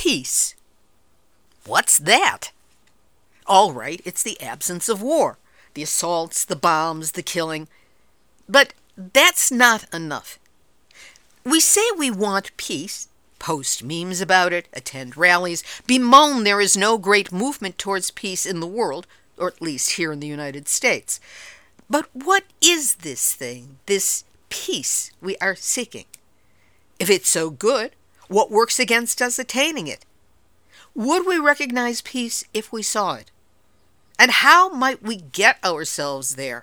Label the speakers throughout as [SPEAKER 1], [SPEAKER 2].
[SPEAKER 1] Peace. What's that? All right, it's the absence of war. The assaults, the bombs, the killing. But that's not enough. We say we want peace, post memes about it, attend rallies, bemoan there is no great movement towards peace in the world, or at least here in the United States. But what is this thing, this peace we are seeking? If it's so good, what works against us attaining it? Would we recognize peace if we saw it? And how might we get ourselves there?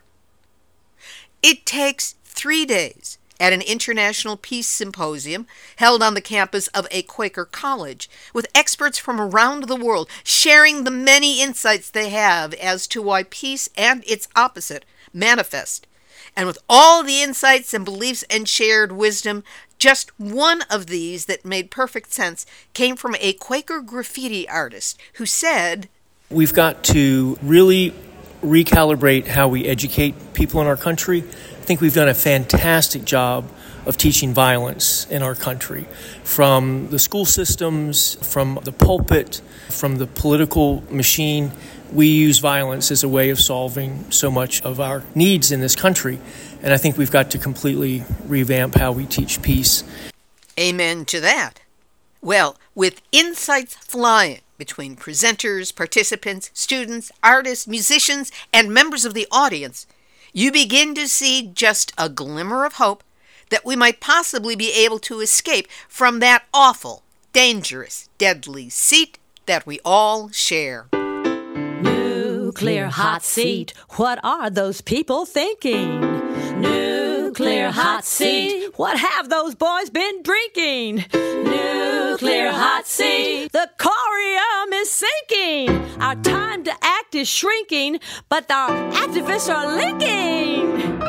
[SPEAKER 1] It takes 3 days at an international peace symposium held on the campus of a Quaker college, with experts from around the world sharing the many insights they have as to why peace and its opposite manifest. And with all the insights and beliefs and shared wisdom, just one of these that made perfect sense came from a Quaker graffiti artist who said,
[SPEAKER 2] "We've got to really recalibrate how we educate people in our country. I think we've done a fantastic job of teaching violence in our country, from the school systems, from the pulpit, from the political machine. We use violence as a way of solving so much of our needs in this country, and I think we've got to completely revamp how we teach peace."
[SPEAKER 1] Amen to that. Well, with insights flying between presenters, participants, students, artists, musicians, and members of the audience, you begin to see just a glimmer of hope that we might possibly be able to escape from that awful, dangerous, deadly seat that we all share.
[SPEAKER 3] Nuclear hot seat, what are those people thinking? Nuclear hot seat, what have those boys been drinking? Nuclear hot seat, the corium is sinking. Our time to act is shrinking, but our activists are linking.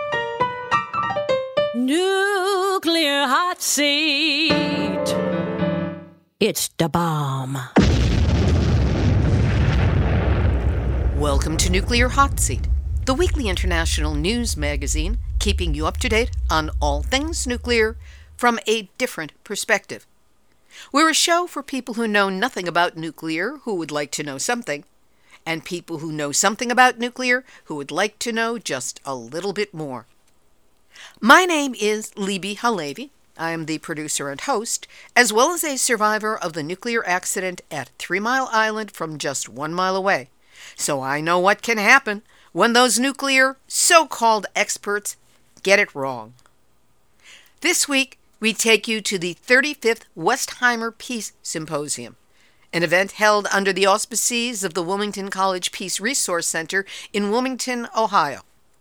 [SPEAKER 3] Nuclear hot seat, it's the bomb.
[SPEAKER 1] Welcome to Nuclear Hot Seat, the weekly international news magazine keeping you up to date on all things nuclear from a different perspective. We're a show for people who know nothing about nuclear who would like to know something, and people who know something about nuclear who would like to know just a little bit more. My name is Libby Halevi. I am the producer and host, as well as a survivor of the nuclear accident at 3 Mile Island from just 1 mile away. So I know what can happen when those nuclear so-called experts get it wrong. This week, we take you to the 35th Westheimer Peace Symposium, an event held under the auspices of the Wilmington College Peace Resource Center in Wilmington, Ohio.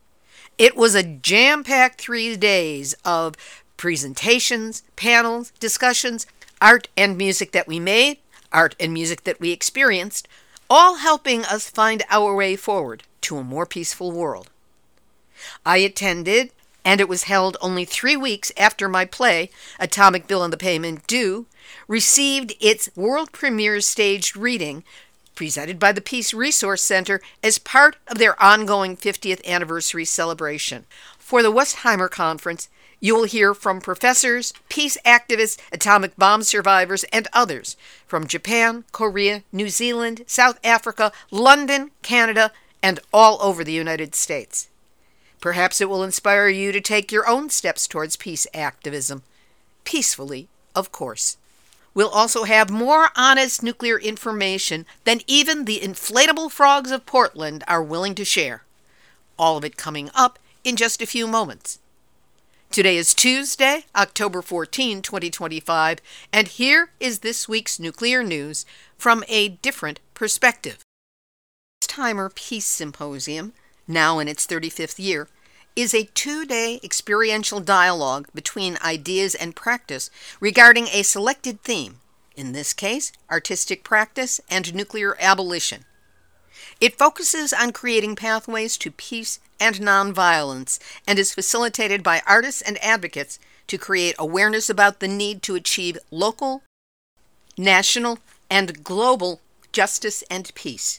[SPEAKER 1] It was a jam-packed 3 days of presentations, panels, discussions, art and music that we made, art and music that we experienced, all helping us find our way forward to a more peaceful world. I attended, and it was held only 3 weeks after my play, Atomic Bill and the Payment Due, received its world premiere staged reading, presented by the Peace Resource Center as part of their ongoing 50th anniversary celebration. For the Westheimer Conference, you will hear from professors, peace activists, atomic bomb survivors, and others from Japan, Korea, New Zealand, South Africa, London, Canada, and all over the United States. Perhaps it will inspire you to take your own steps towards peace activism. Peacefully, of course. We'll also have more honest nuclear information than even the inflatable frogs of Portland are willing to share. All of it coming up in just a few moments. Today is Tuesday, October 14, 2025, and here is this week's nuclear news from a different perspective. The Westheimer Peace Symposium, now in its 35th year, is a 2-day experiential dialogue between ideas and practice regarding a selected theme, in this case, artistic practice and nuclear abolition. It focuses on creating pathways to peace and nonviolence and is facilitated by artists and advocates to create awareness about the need to achieve local, national, and global justice and peace.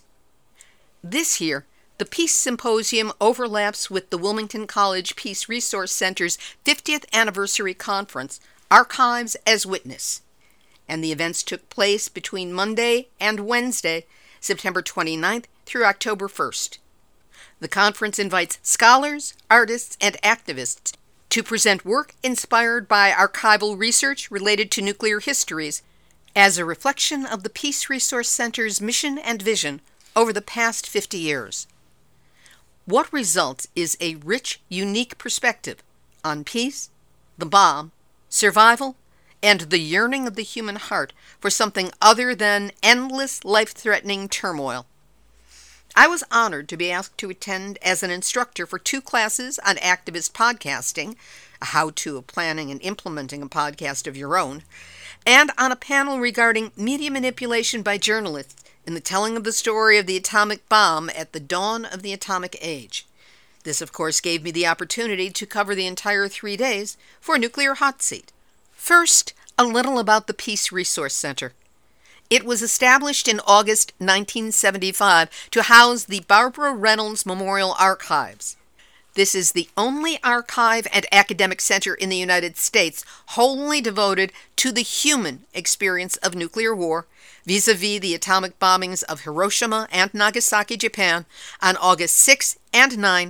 [SPEAKER 1] This year, the Peace Symposium overlaps with the Wilmington College Peace Resource Center's 50th Anniversary Conference, Archives as Witness. and the events took place between Monday and Wednesday, September 29th through October 1st. The conference invites scholars, artists, and activists to present work inspired by archival research related to nuclear histories as a reflection of the Peace Resource Center's mission and vision over the past 50 years. What results is a rich, unique perspective on peace, the bomb, survival, and the yearning of the human heart for something other than endless, life-threatening turmoil. I was honored to be asked to attend as an instructor for 2 classes on activist podcasting, a how-to of planning and implementing a podcast of your own, and on a panel regarding media manipulation by journalists in the telling of the story of the atomic bomb at the dawn of the atomic age. This, of course, gave me the opportunity to cover the entire 3 days for a Nuclear Hot Seat. First, a little about the Peace Resource Center. It was established in August 1975 to house the Barbara Reynolds Memorial Archives. This is the only archive and academic center in the United States wholly devoted to the human experience of nuclear war vis-a-vis the atomic bombings of Hiroshima and Nagasaki, Japan on August 6 and 9,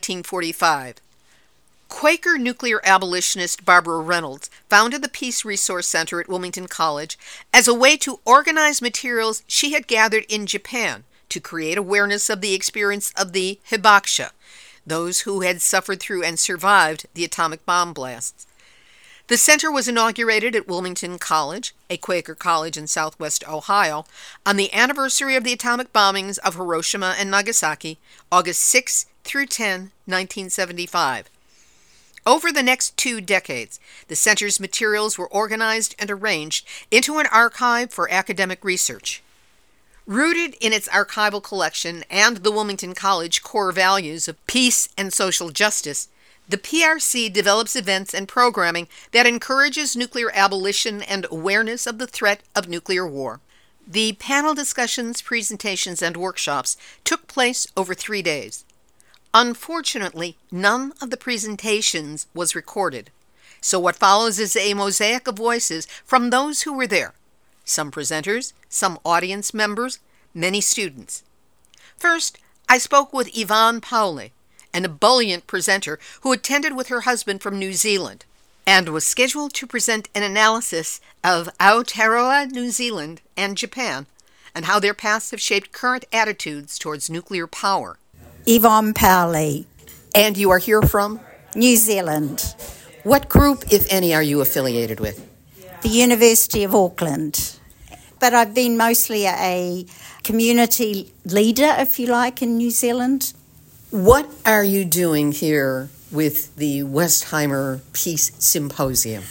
[SPEAKER 1] 1945. Quaker nuclear abolitionist Barbara Reynolds founded the Peace Resource Center at Wilmington College as a way to organize materials she had gathered in Japan to create awareness of the experience of the hibakusha, those who had suffered through and survived the atomic bomb blasts. The center was inaugurated at Wilmington College, a Quaker college in southwest Ohio, on the anniversary of the atomic bombings of Hiroshima and Nagasaki, August 6 through 10, 1975. Over the next 2 decades, the center's materials were organized and arranged into an archive for academic research. Rooted in its archival collection and the Wilmington College core values of peace and social justice, the PRC develops events and programming that encourages nuclear abolition and awareness of the threat of nuclear war. The panel discussions, presentations, and workshops took place over 3 days. Unfortunately, none of the presentations was recorded, so what follows is a mosaic of voices from those who were there. Some presenters, some audience members, many students. First, I spoke with Yvonne Powley, an ebullient presenter who attended with her husband from New Zealand and was scheduled to present an analysis of Aotearoa, New Zealand, and Japan, and how their pasts have shaped current attitudes towards nuclear power.
[SPEAKER 4] Yvonne Powley.
[SPEAKER 1] And you are here from?
[SPEAKER 4] New Zealand.
[SPEAKER 1] What group, if any, are you affiliated with?
[SPEAKER 4] The University of Auckland. But I've been mostly a community leader, if you like, in New Zealand.
[SPEAKER 1] What are you doing here with the Westheimer Peace Symposium?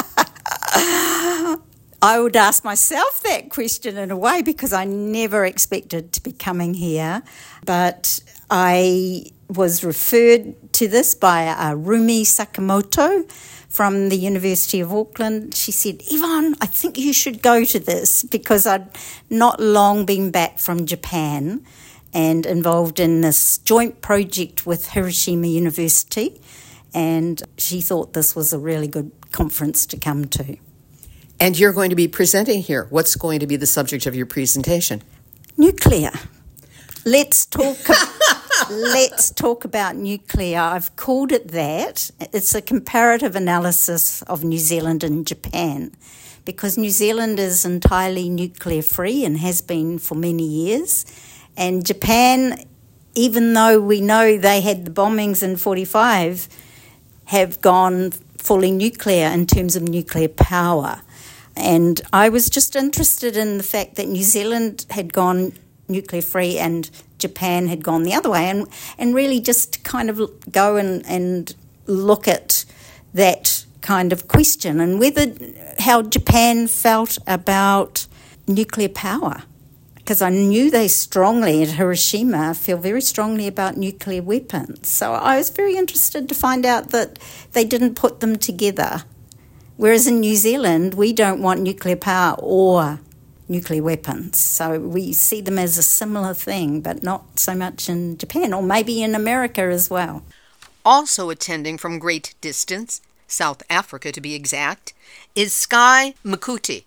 [SPEAKER 4] I would ask myself that question in a way because I never expected to be coming here. But I was referred to this by Rumi Sakamoto from the University of Auckland. She said, Yvonne, I think you should go to this because I'd not long been back from Japan and involved in this joint project with Hiroshima University. And she thought this was a really good conference to come to.
[SPEAKER 1] And you're going to be presenting here. What's going to be the subject of your presentation?
[SPEAKER 4] Nuclear. Let's talk about nuclear. I've called it that. It's a comparative analysis of New Zealand and Japan because New Zealand is entirely nuclear free and has been for many years. And Japan, even though we know they had the bombings in 1945, have gone fully nuclear in terms of nuclear power. And I was just interested in the fact that New Zealand had gone nuclear free and Japan had gone the other way, and really just kind of go and look at that kind of question and how Japan felt about nuclear power. Because I knew they strongly, at Hiroshima, feel very strongly about nuclear weapons. So I was very interested to find out that they didn't put them together. Whereas in New Zealand, we don't want nuclear power or nuclear weapons. So we see them as a similar thing, but not so much in Japan, or maybe in America as well.
[SPEAKER 1] Also attending from great distance, South Africa to be exact, is Sky Mkuti.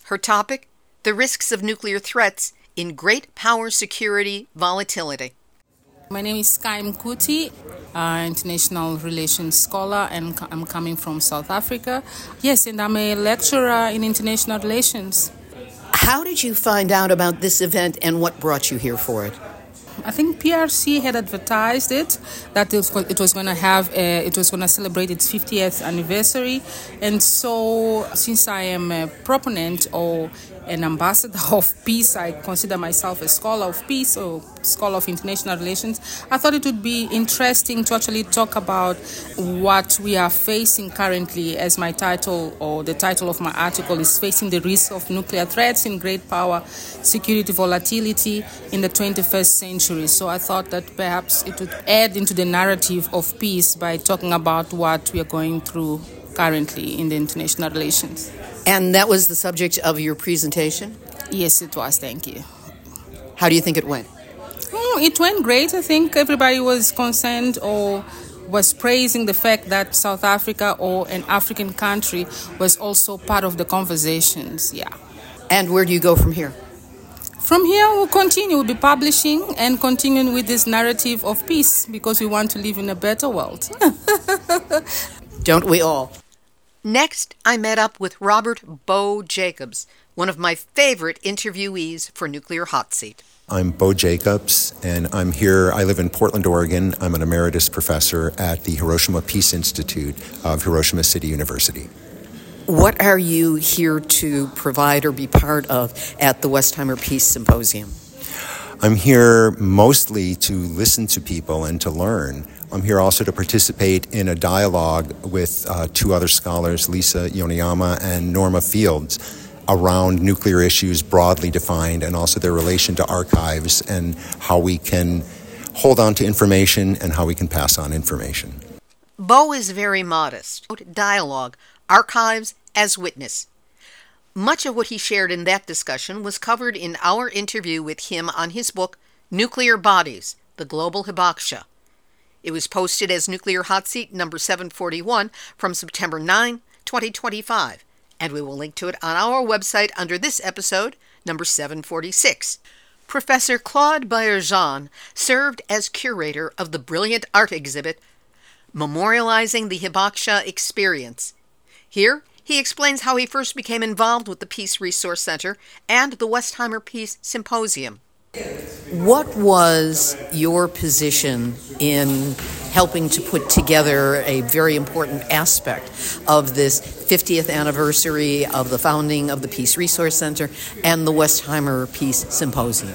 [SPEAKER 1] Her topic, the risks of nuclear threats in great power security volatility.
[SPEAKER 5] My name is Sky Mkuti, international relations scholar, and I'm coming from South Africa. Yes, and I'm a lecturer in international relations.
[SPEAKER 1] How did you find out about this event and what brought you here for it?
[SPEAKER 5] I think PRC had advertised it, that it was going to celebrate its 50th anniversary. And so since I am a proponent or an ambassador of peace, I consider myself a scholar of peace or scholar of international relations. I thought it would be interesting to actually talk about what we are facing currently, as my title or the title of my article is Facing the Risk of Nuclear Threats in Great Power Security Volatility in the 21st Century. So I thought that perhaps it would add into the narrative of peace by talking about what we are going through currently in the international relations.
[SPEAKER 1] And that was the subject of your presentation?
[SPEAKER 5] Yes, it was. Thank you.
[SPEAKER 1] How do you think it went?
[SPEAKER 5] It went great. I think everybody was concerned or was praising the fact that South Africa or an African country was also part of the conversations. Yeah.
[SPEAKER 1] And where do you go from here?
[SPEAKER 5] From here, we'll continue. We'll be publishing and continuing with this narrative of peace because we want to live in a better world.
[SPEAKER 1] Don't we all? Next, I met up with Robert Bo Jacobs, one of my favorite interviewees for Nuclear Hot Seat.
[SPEAKER 6] I'm Bo Jacobs, and I'm here. I live in Portland, Oregon. I'm an emeritus professor at the Hiroshima Peace Institute of Hiroshima City University.
[SPEAKER 1] What are you here to provide or be part of at the Westheimer Peace Symposium?
[SPEAKER 6] I'm here mostly to listen to people and to learn. I'm here also to participate in a dialogue with two other scholars, Lisa Yoneyama and Norma Fields, around nuclear issues broadly defined and also their relation to archives and how we can hold on to information and how we can pass on information.
[SPEAKER 1] Bo is very modest. Dialogue, archives as witness. Much of what he shared in that discussion was covered in our interview with him on his book, Nuclear Bodies, The Global Hibakusha. It was posted as Nuclear Hot Seat number 741 from September 9, 2025, and we will link to it on our website under this episode, number 746. Professor Claude Baillargeon served as curator of the brilliant art exhibit, Memorializing the Hibakusha Experience. Here, he explains how he first became involved with the Peace Resource Center and the Westheimer Peace Symposium. What was your position in helping to put together a very important aspect of this 50th anniversary of the founding of the Peace Resource Center and the Westheimer Peace Symposium?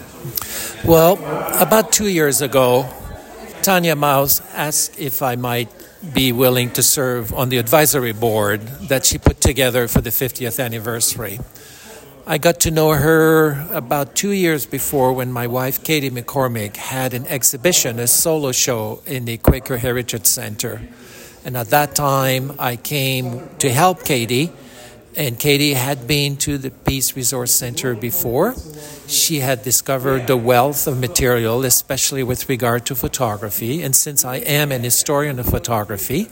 [SPEAKER 2] Well, about 2 years ago, Tanya Maus asked if I might be willing to serve on the advisory board that she put together for the 50th anniversary. I got to know her about 2 years before when my wife, Katie McCormick, had an exhibition, a solo show in the Quaker Heritage Center. And at that time, I came to help Katie. And Katie had been to the Peace Resource Center before. She had discovered the wealth of material, especially with regard to photography. And since I am an historian of photography,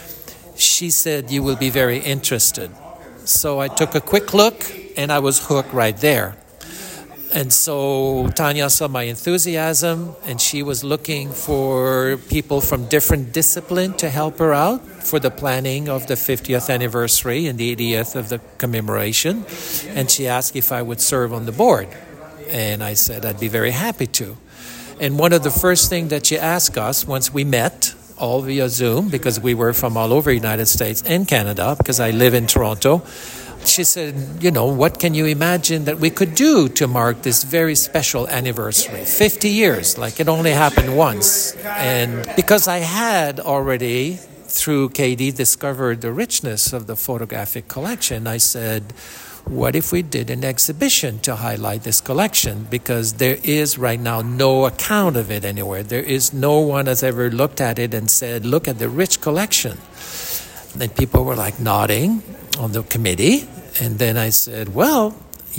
[SPEAKER 2] she said, "You will be very interested." So I took a quick look, and I was hooked right there. And so Tanya saw my enthusiasm, and she was looking for people from different disciplines to help her out for the planning of the 50th anniversary and the 80th of the commemoration. And she asked if I would serve on the board. And I said I'd be very happy to. And one of the first things that she asked us once we met, all via Zoom, because we were from all over the United States and Canada, because I live in Toronto, she said, what can you imagine that we could do to mark this very special anniversary? 50 years, like it only happened once. And because I had already, through Katie, discovered the richness of the photographic collection, I said, what if we did an exhibition to highlight this collection? Because there is right now no account of it anywhere. There is no one has ever looked at it and said, look at the rich collection. And people were like nodding on the committee. And then I said, well,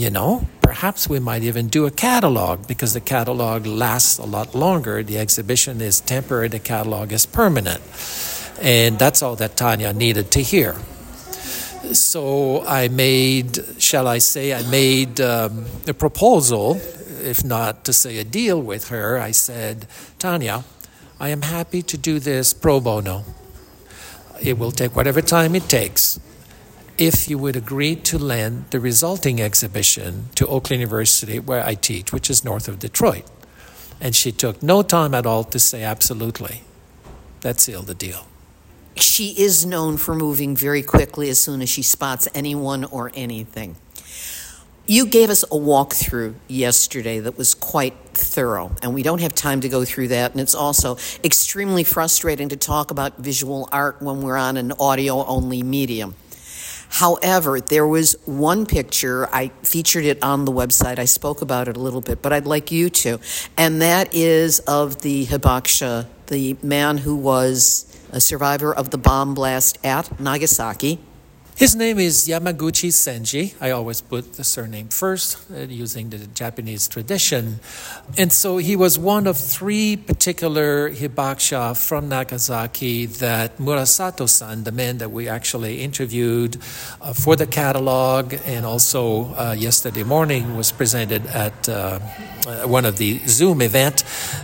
[SPEAKER 2] perhaps we might even do a catalog, because the catalog lasts a lot longer. The exhibition is temporary, the catalog is permanent. And that's all that Tanya needed to hear.
[SPEAKER 7] So I made a proposal, if not to say a deal with her. I said, Tanya, I am happy to do this pro bono. It will take whatever time it takes. If you would agree to lend the resulting exhibition to Oakland University, where I teach, which is north of Detroit. And she took no time at all to say absolutely. That sealed the deal.
[SPEAKER 1] She is known for moving very quickly as soon as she spots anyone or anything. You gave us a walkthrough yesterday that was quite thorough, and we don't have time to go through that. And it's also extremely frustrating to talk about visual art when we're on an audio-only medium. However, there was one picture, I featured it on the website, I spoke about it a little bit, but I'd like you to, and that is of the Hibakusha, the man who was a survivor of the bomb blast at Nagasaki.
[SPEAKER 7] His name is Yamaguchi Senji. I always put the surname first, using the Japanese tradition. And so he was one of three particular hibakusha from Nagasaki that Murasato-san, the man that we actually interviewed for the catalog, and also yesterday morning was presented at one of the Zoom event.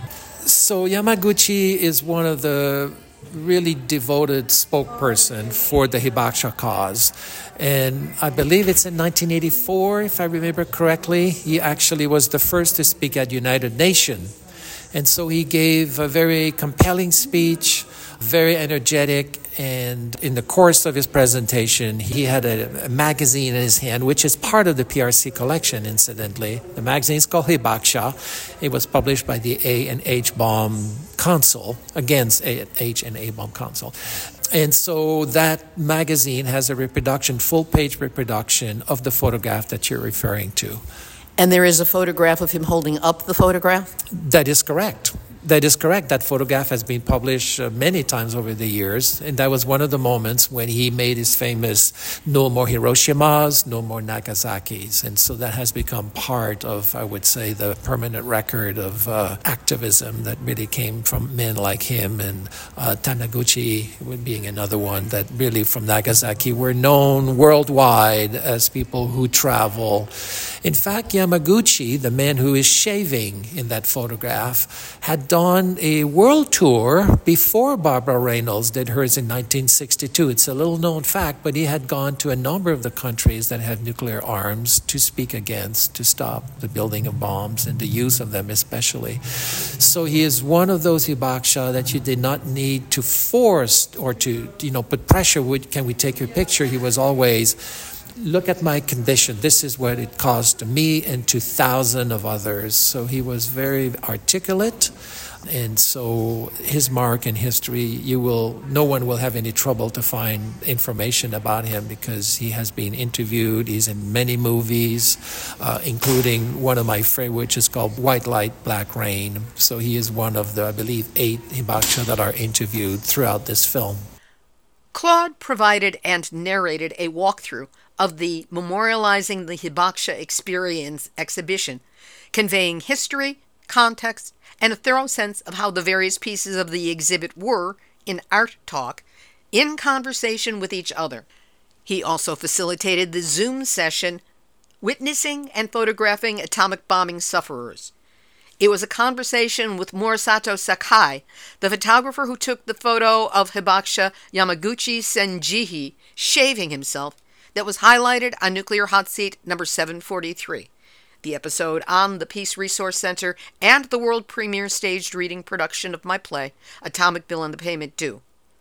[SPEAKER 7] So Yamaguchi is one of the really devoted spokesperson for the hibakusha cause. And I believe it's in 1984, if I remember correctly. He actually was the first to speak at United Nations. And so he gave a very compelling speech, very energetic, and in the course of his presentation, he had a magazine in his hand, which is part of the PRC collection, incidentally. The magazine is called Hibakusha. It was published by the A&H Bomb Council, against A&H Bomb Council. And so that magazine has a reproduction, full-page reproduction of the photograph that you're referring to.
[SPEAKER 1] And there is a photograph of him holding up the photograph?
[SPEAKER 7] That is correct. That is correct. That photograph has been published many times over the years, and that was one of the moments when he made his famous "No more Hiroshimas, no more Nagasakis," and so that has become part of, I would say, the permanent record of activism that really came from men like him, and Taniguchi being another one that really from Nagasaki were known worldwide as people who travel. In fact, Yamaguchi, the man who is shaving in that photograph, had done a world tour before Barbara Reynolds did hers in 1962. It's a little known fact, but he had gone to a number of the countries that have nuclear arms to speak against, to stop the building of bombs and the use of them especially. So he is one of those hibakusha that you did not need to force or to, put pressure. Can we take your picture? He was always, look at my condition. This is what it caused to me and to thousands of others. So he was very articulate. And so his mark in history, no one will have any trouble to find information about him because he has been interviewed. He's in many movies, including one of my favorite, which is called White Light, Black Rain. So he is one of the, I believe, 8 hibakusha that are interviewed throughout this film.
[SPEAKER 1] Claude provided and narrated a walkthrough of the Memorializing the Hibakusha Experience exhibition, conveying history, context, and a thorough sense of how the various pieces of the exhibit were, in art talk, in conversation with each other. He also facilitated the Zoom session, Witnessing and Photographing Atomic Bombing Sufferers. It was a conversation with Murasato Sakai, the photographer who took the photo of Hibakusha Yamaguchi Senji shaving himself, that was highlighted on Nuclear Hot Seat number 743. The episode on the Peace Resource Center, and the world premiere staged reading production of my play, Atomic Bill and the Payment Due.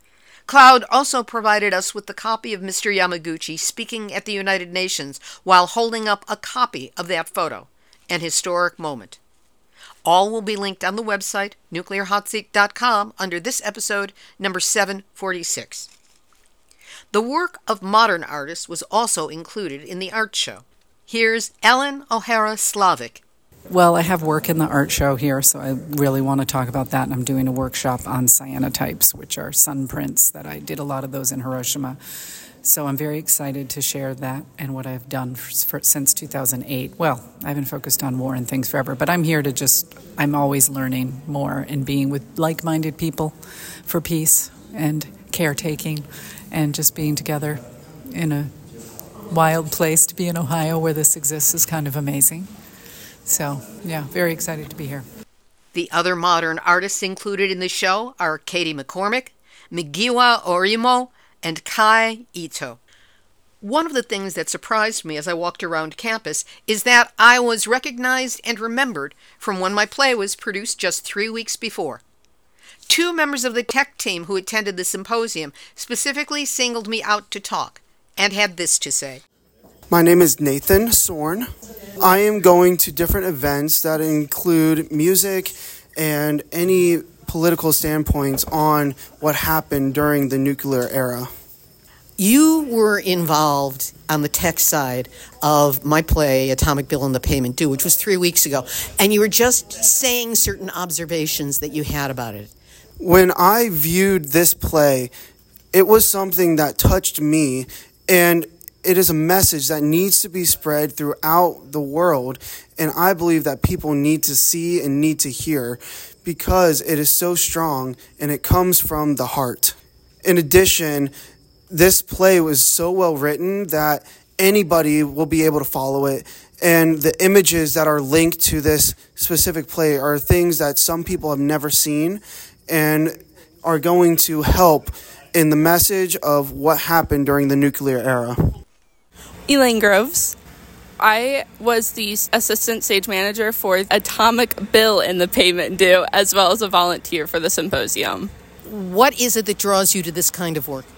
[SPEAKER 1] Cloud also provided us with the copy of Mr. Yamaguchi speaking at the United Nations while holding up a copy of that photo, an historic moment. All will be linked on the website, nuclearhotseat.com, under this episode, number 746. The work of modern artists was also included in the art show. Here's Ellen O'Hara Slavic.
[SPEAKER 8] Well, I have work in the art show here, so I really want to talk about that. And I'm doing a workshop on cyanotypes, which are sun prints that I did a lot of those in Hiroshima. So I'm very excited to share that and what I've done since 2008. Well, I've been focused on war and things forever, but I'm here to I'm always learning more and being with like-minded people for peace and caretaking and just being together in a wild place to be in Ohio where this exists is kind of amazing. So, yeah, very excited to be here.
[SPEAKER 1] The other modern artists included in the show are Katie McCormick, Migiwa Orimo, and Kai Ito. One of the things that surprised me as I walked around campus is that I was recognized and remembered from when my play was produced just 3 weeks before. 2 members of the tech team who attended the symposium specifically singled me out to talk and had this to say.
[SPEAKER 9] My name is Nathan Sorn. I am going to different events that include music and any political standpoints on what happened during the nuclear era.
[SPEAKER 1] You were involved on the tech side of my play, Atomic Bill and the Payment Due, which was 3 weeks ago, and you were just saying certain observations that you had about it.
[SPEAKER 9] When I viewed this play, it was something that touched me, and it is a message that needs to be spread throughout the world, and I believe that people need to see and need to hear because it is so strong and it comes from the heart. In addition, this play was so well written that anybody will be able to follow it. And the images that are linked to this specific play are things that some people have never seen and are going to help in the message of what happened during the nuclear era.
[SPEAKER 10] Elaine Groves. I was the assistant stage manager for Atomic Bill and the Payment Due, as well as a volunteer for the symposium.
[SPEAKER 1] What is it that draws you to this kind of work?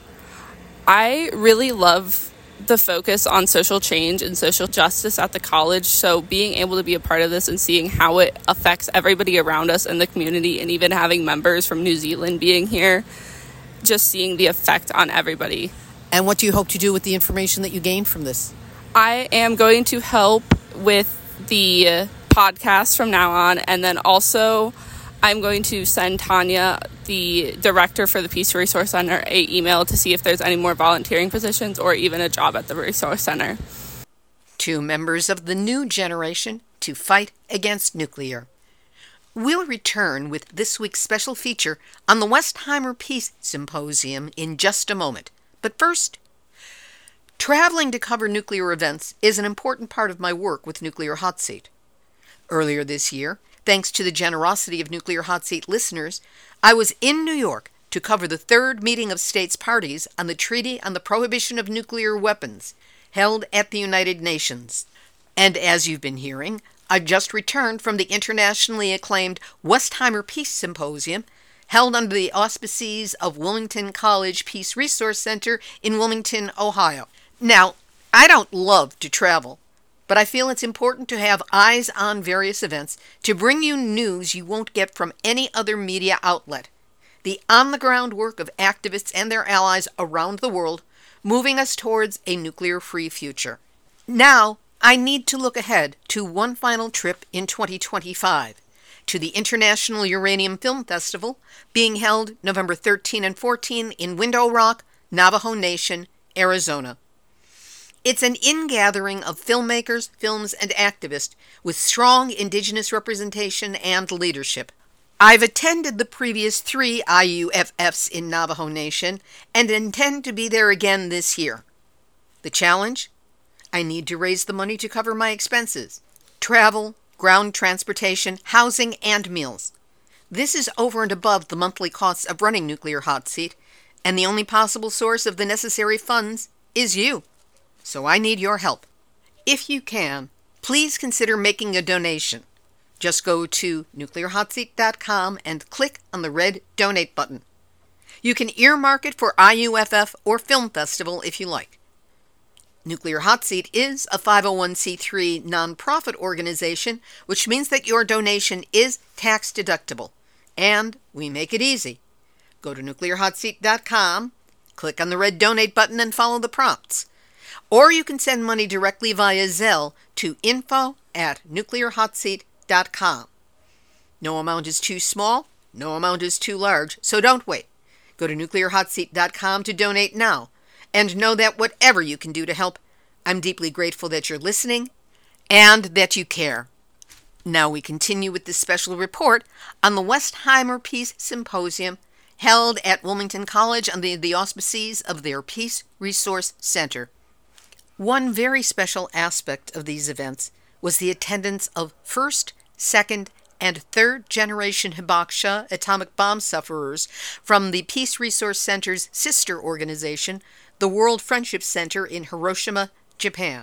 [SPEAKER 10] I really love the focus on social change and social justice at the college, so being able to be a part of this and seeing how it affects everybody around us in the community, and even having members from New Zealand being here, just seeing the effect on everybody.
[SPEAKER 1] And what do you hope to do with the information that you gain from this?
[SPEAKER 10] I am going to help with the podcast from now on, and then also I'm going to send Tanya, the director for the Peace Resource Center, an email to see if there's any more volunteering positions or even a job at the Resource Center.
[SPEAKER 1] 2 members of the new generation to fight against nuclear. We'll return with this week's special feature on the Westheimer Peace Symposium in just a moment. But first, traveling to cover nuclear events is an important part of my work with Nuclear Hot Seat. Earlier this year, thanks to the generosity of Nuclear Hot Seat listeners, I was in New York to cover the 3rd meeting of states parties on the Treaty on the Prohibition of Nuclear Weapons, held at the United Nations. And as you've been hearing, I've just returned from the internationally acclaimed Westheimer Peace Symposium, held under the auspices of Wilmington College Peace Resource Center in Wilmington, Ohio. Now, I don't love to travel, but I feel it's important to have eyes on various events to bring you news you won't get from any other media outlet. The on-the-ground work of activists and their allies around the world, moving us towards a nuclear-free future. Now, I need to look ahead to one final trip in 2025, to the International Uranium Film Festival, being held November 13 and 14 in Window Rock, Navajo Nation, Arizona. It's an ingathering of filmmakers, films, and activists with strong indigenous representation and leadership. I've attended the previous 3 IUFFs in Navajo Nation and intend to be there again this year. The challenge? I need to raise the money to cover my expenses: travel, ground transportation, housing, and meals. This is over and above the monthly costs of running Nuclear Hot Seat, and the only possible source of the necessary funds is you. So I need your help. If you can, please consider making a donation. Just go to nuclearhotseat.com and click on the red donate button. You can earmark it for IUFF or Film Festival if you like. Nuclear Hot Seat is a 501c3 nonprofit organization, which means that your donation is tax deductible. And we make it easy. Go to nuclearhotseat.com, click on the red donate button and follow the prompts. Or you can send money directly via Zelle to info@nuclearhotseat.com. No amount is too small, no amount is too large, so don't wait. Go to nuclearhotseat.com to donate now. And know that whatever you can do to help, I'm deeply grateful that you're listening and that you care. Now we continue with this special report on the Westheimer Peace Symposium held at Wilmington College under the auspices of their Peace Resource Center. One very special aspect of these events was the attendance of first, second, and third generation Hibakusha atomic bomb sufferers from the Peace Resource Center's sister organization, the World Friendship Center in Hiroshima, Japan.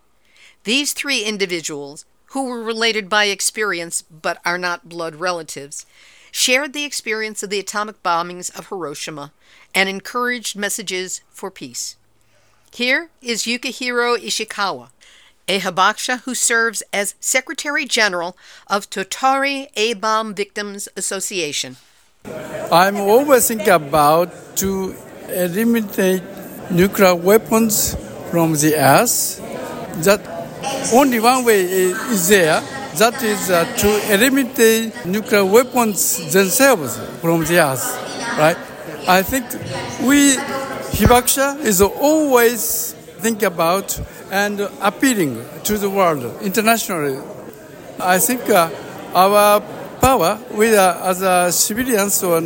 [SPEAKER 1] These three individuals, who were related by experience but are not blood relatives, shared the experience of the atomic bombings of Hiroshima and encouraged messages for peace. Here is Yukihiro Ishikawa, a Hibakusha who serves as Secretary General of Tottori A-Bomb Victims Association.
[SPEAKER 11] I'm always thinking about to eliminate nuclear weapons from the earth. That only one way is there. That is to eliminate nuclear weapons themselves from the earth, right? I think we, Hibakusha, is always think about and appealing to the world internationally. I think our power, as a civilians or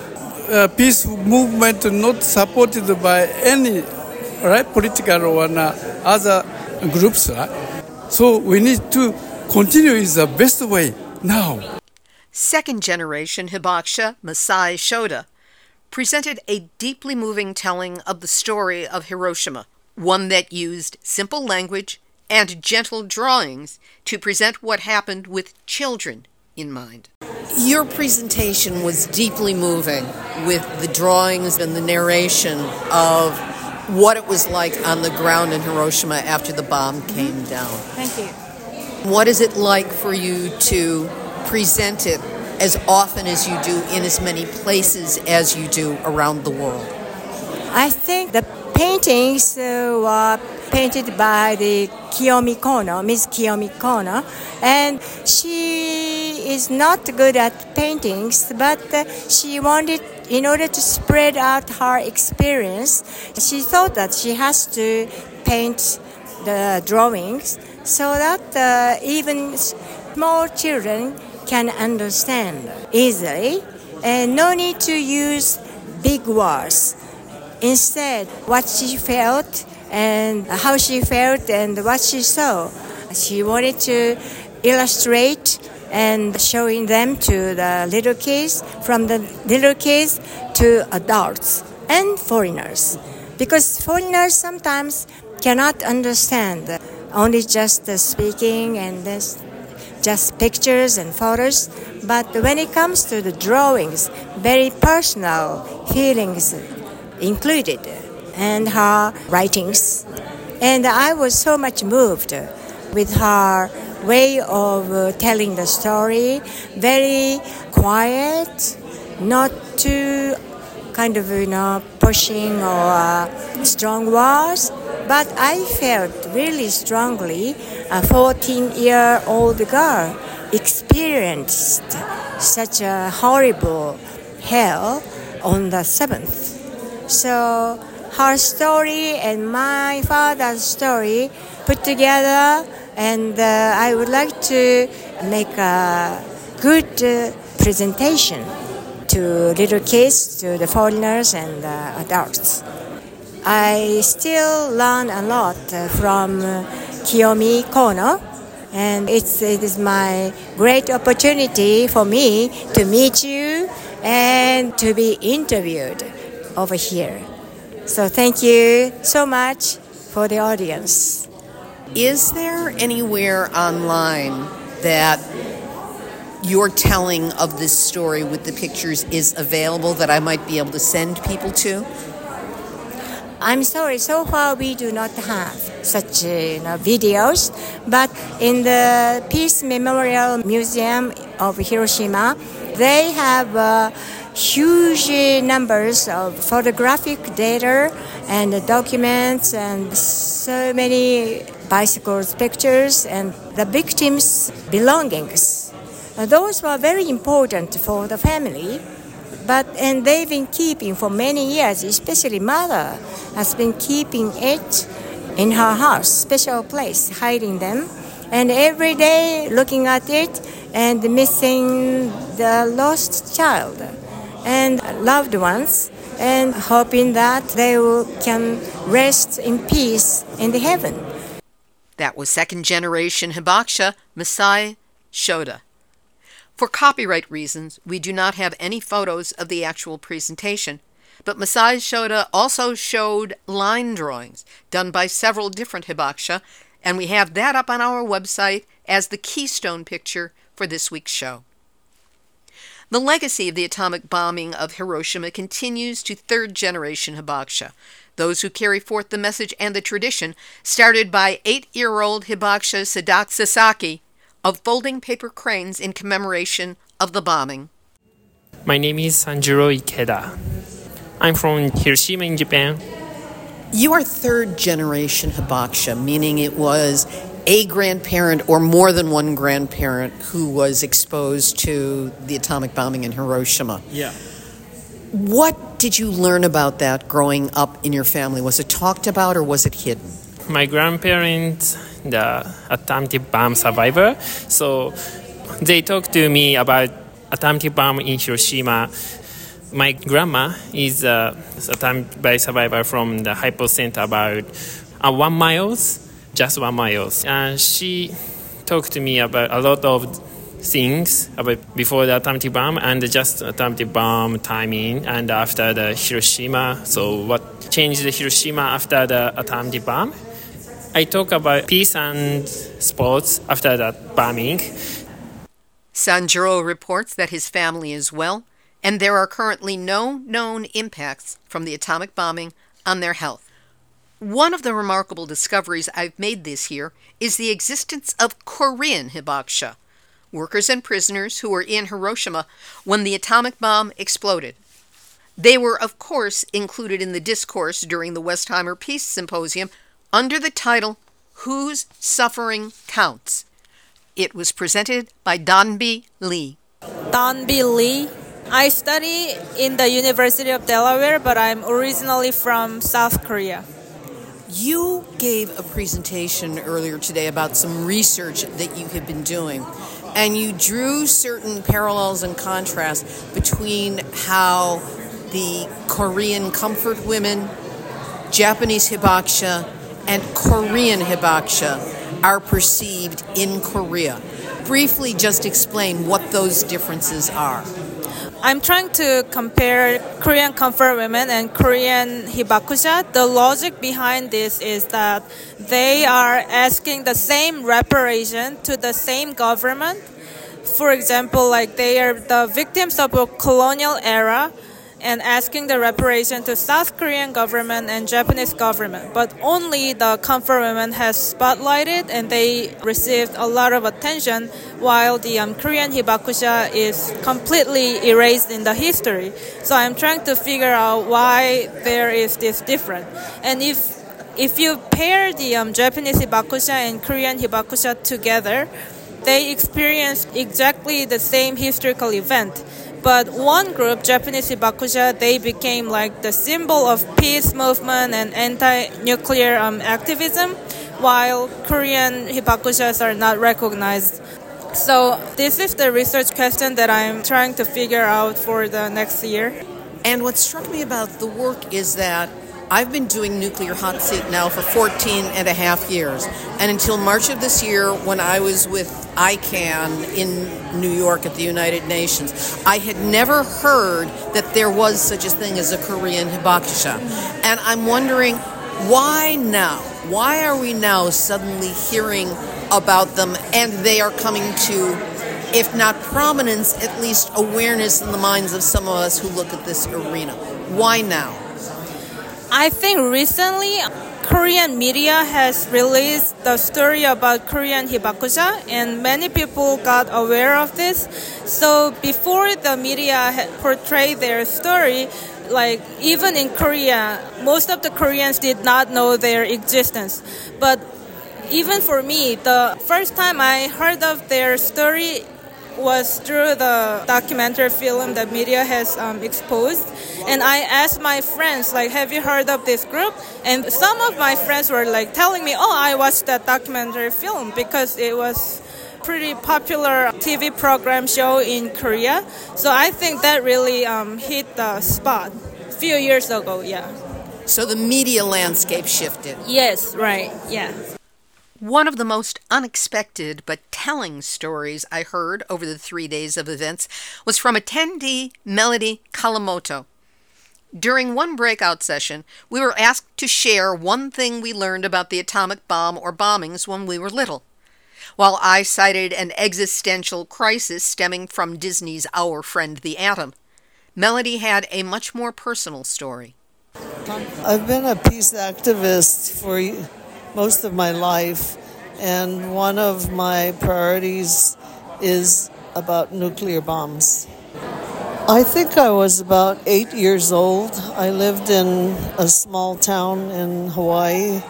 [SPEAKER 11] peace movement not supported by any political or other groups, so we need to continue is the best way now.
[SPEAKER 1] Second generation Hibakusha Masai Shoda presented a deeply moving telling of the story of Hiroshima, one that used simple language and gentle drawings to present what happened with children in mind. Your presentation was deeply moving with the drawings and the narration of what it was like on the ground in Hiroshima after the bomb came down.
[SPEAKER 12] Thank you.
[SPEAKER 1] What is it like for you to present it as often as you do in as many places as you do around the world?
[SPEAKER 12] I think the paintings were painted by the Kiyomi Kono, Miss Kiyomi Kono, and she is not good at paintings, but she wanted, in order to spread out her experience, she thought that she has to paint the drawings so that even small children can understand easily, and no need to use big words. Instead, what she felt and how she felt and what she saw, she wanted to illustrate and showing them to the little kids, from the little kids to adults and foreigners. Because foreigners sometimes cannot understand only just the speaking and just pictures and photos, but when it comes to the drawings, very personal feelings included, and her writings. And I was so much moved with her way of telling the story, very quiet, not too kind of, pushing or strong words, but I felt really strongly a 14-year-old girl experienced such a horrible hell on the 7th. So her story and my father's story put together, and I would like to make a good presentation to little kids, to the foreigners and adults. I still learn a lot from Kiyomi Kono, and it is my great opportunity for me to meet you and to be interviewed over here. So thank you so much for the audience.
[SPEAKER 1] Is there anywhere online that your telling of this story with the pictures is available that I might be able to send people to?
[SPEAKER 12] I'm sorry, so far we do not have such videos, but in the Peace Memorial Museum of Hiroshima, they have huge numbers of photographic data and documents and so many bicycles, pictures, and the victims' belongings. Those were very important for the family. And they've been keeping for many years, especially mother has been keeping it in her house, special place, hiding them. And every day looking at it and missing the lost child and loved ones. and hoping that can rest in peace in the heaven.
[SPEAKER 1] That was second-generation Hibakusha Masai Shoda. For copyright reasons, we do not have any photos of the actual presentation, but Masai Shoda also showed line drawings done by several different Hibakusha, and we have that up on our website as the keystone picture for this week's show. The legacy of the atomic bombing of Hiroshima continues to third-generation Hibakusha, those who carry forth the message and the tradition started by 8-year-old Hibakusha Sadako Sasaki of folding paper cranes in commemoration of the bombing.
[SPEAKER 13] My name is Sanjuro Ikeda. I'm from Hiroshima in Japan.
[SPEAKER 1] You are third-generation Hibakusha, meaning it was a grandparent or more than one grandparent who was exposed to the atomic bombing in Hiroshima.
[SPEAKER 2] Yeah.
[SPEAKER 1] What did you learn about that growing up in your family? Was it talked about or was it hidden?
[SPEAKER 13] My grandparents, the atomic bomb survivor, so they talked to me about atomic bomb in Hiroshima. My grandma is an atomic bomb survivor from the hypocenter about 1 mile, just 1 mile. And she talked to me about a lot of things about before the atomic bomb and just atomic bomb timing and after the Hiroshima. So what changed the Hiroshima after the atomic bomb? I talk about peace and sports after that bombing.
[SPEAKER 1] Sanjuro reports that his family is well, and there are currently no known impacts from the atomic bombing on their health. One of the remarkable discoveries I've made this year is the existence of Korean Hibakusha, workers and prisoners who were in Hiroshima when the atomic bomb exploded. They were, of course, included in the discourse during the Westheimer Peace Symposium under the title, Whose Suffering Counts? It was presented by Donbi Lee.
[SPEAKER 14] Donbi Lee. I study in the University of Delaware, but I'm originally from South Korea.
[SPEAKER 1] You gave a presentation earlier today about some research that you have been doing, and you drew certain parallels and contrasts between how the Korean comfort women, Japanese Hibakusha, and Korean Hibakusha are perceived in Korea. Briefly just explain what those differences are.
[SPEAKER 14] I'm trying to compare Korean comfort women and Korean Hibakusha. The logic behind this is that they are asking the same reparation to the same government. For example, like they are the victims of a colonial era and asking the reparation to South Korean government and Japanese government. But only the comfort women has spotlighted and they received a lot of attention, while the Korean Hibakusha is completely erased in the history. So I'm trying to figure out why there is this difference. And if you pair the Japanese Hibakusha and Korean Hibakusha together, they experience exactly the same historical event. But one group, Japanese Hibakusha, they became like the symbol of peace movement and anti-nuclear activism, while Korean Hibakushas are not recognized. So this is the research question that I'm trying to figure out for the next year.
[SPEAKER 1] And what struck me about the work is that I've been doing Nuclear Hot Seat now for 14 and a half years. And until March of this year, when I was with ICANN in New York at the United Nations, I had never heard that there was such a thing as a Korean Hibakusha. And I'm wondering, why now? Why are we now suddenly hearing about them and they are coming to, if not prominence, at least awareness in the minds of some of us who look at this arena? Why now?
[SPEAKER 14] I think recently Korean media has released the story about Korean Hibakusha and many people got aware of this. So before the media portrayed their story, like even in Korea, most of the Koreans did not know their existence. But even for me, the first time I heard of their story was through the documentary film that media has exposed. And I asked my friends, like, have you heard of this group? And some of my friends were like telling me, oh, I watched that documentary film because it was pretty popular TV program show in Korea. So I think that really hit the spot few years ago, yeah.
[SPEAKER 1] So the media landscape shifted.
[SPEAKER 14] Yes, right, yeah.
[SPEAKER 1] One of the most unexpected but telling stories I heard over the 3 days of events was from attendee Melody Kalamoto. During one breakout session, we were asked to share one thing we learned about the atomic bomb or bombings when we were little. While I cited an existential crisis stemming from Disney's Our Friend the Atom, Melody had a much more personal story.
[SPEAKER 15] I've been a peace activist for most of my life, and one of my priorities is about nuclear bombs. I think I was about 8 years old. I lived in a small town in Hawaii,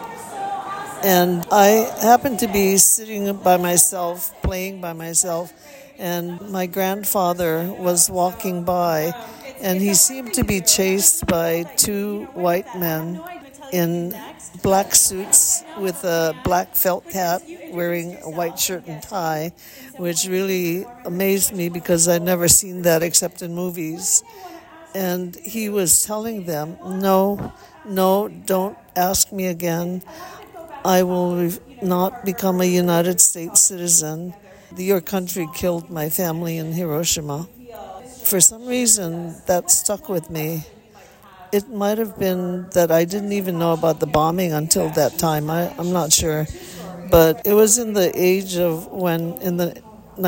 [SPEAKER 15] and I happened to be sitting by myself, playing by myself, and my grandfather was walking by, and he seemed to be chased by two white men in black suits with a black felt hat, wearing a white shirt and tie, which really amazed me because I'd never seen that except in movies. And he was telling them, no, don't ask me again. I will not become a United States citizen. Your country killed my family in Hiroshima. For some reason, that stuck with me. It might have been that I didn't even know about the bombing until that time. I'm not sure. But it was in the age of when, in the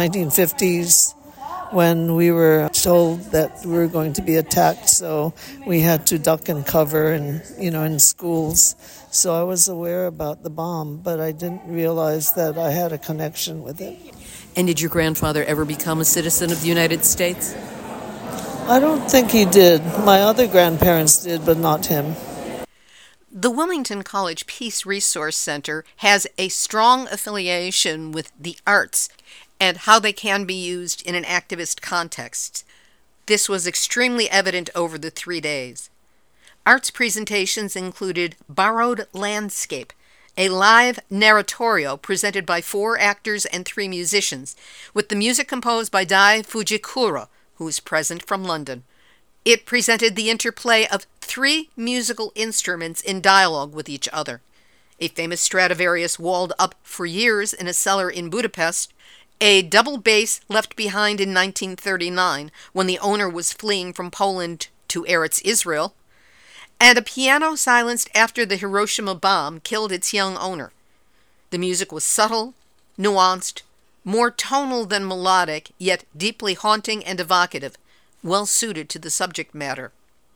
[SPEAKER 15] 1950s, when we were told that we were going to be attacked. So we had to duck and cover and, in schools. So I was aware about the bomb, but I didn't realize that I had a connection with it.
[SPEAKER 16] And did your grandfather ever become a citizen of the United States?
[SPEAKER 15] I don't think he did. My other grandparents did, but not him.
[SPEAKER 1] The Wilmington College Peace Resource Center has a strong affiliation with the arts and how they can be used in an activist context. This was extremely evident over the 3 days. Arts presentations included Borrowed Landscape, a live narratorio presented by 4 actors and 3 musicians, with the music composed by Dai Fujikura, who is present from London. It presented the interplay of 3 musical instruments in dialogue with each other. A famous Stradivarius walled up for years in a cellar in Budapest, a double bass left behind in 1939 when the owner was fleeing from Poland to Eretz Israel, and a piano silenced after the Hiroshima bomb killed its young owner. The music was subtle, nuanced, more tonal than melodic, yet deeply haunting and evocative, well suited to the subject matter.